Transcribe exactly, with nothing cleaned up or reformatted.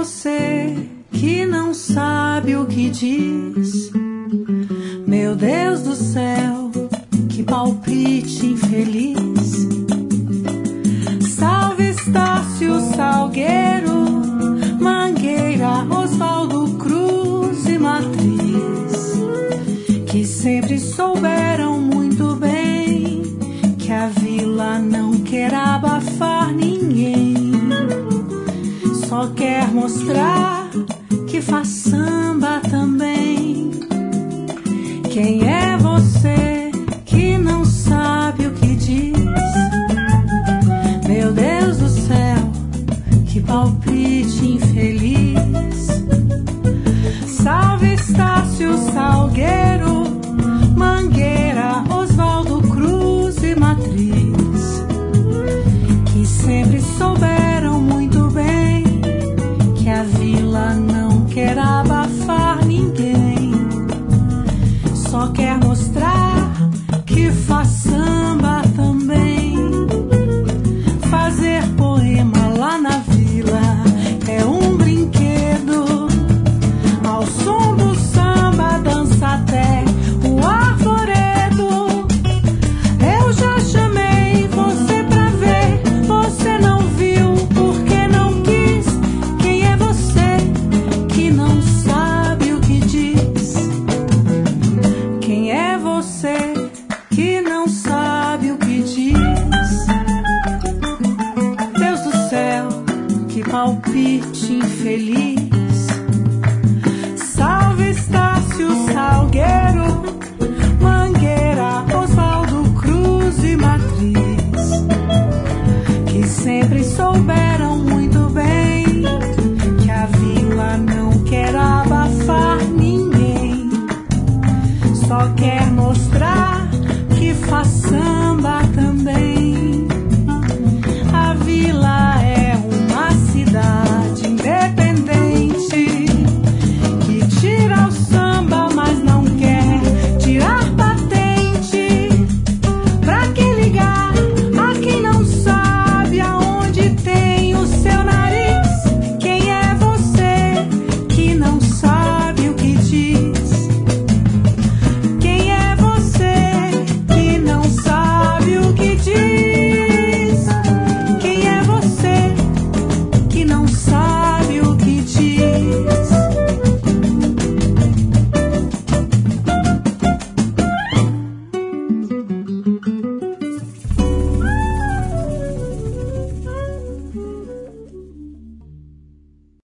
você que não sabe o que diz? Meu Deus do céu, que palpite infeliz. Salve Estácio Salgueiro, Mangueira, Oswaldo Cruz e Matriz, que sempre souberam muito bem que a vila não quer abafar ninguém, só quer mostrar que faz samba também. Quem é você que não sabe o que diz? Meu Deus do céu, que palpite infeliz. Salve Estácio Salgueiro, Mangueira, Oswaldo Cruz e Matriz, que sempre souberam muito bem que a vila não quer abafar ninguém, só quer mostrar que faz samba também. Fazer poema lá na vila é um brinquedo. Ao som do samba dança até o arvoredo. Eu já chamei você pra ver, você não viu porque não quis. Quem é você que não sabe o que diz? Quem é você que não sabe o que diz? Deus do céu, que palpite infeliz.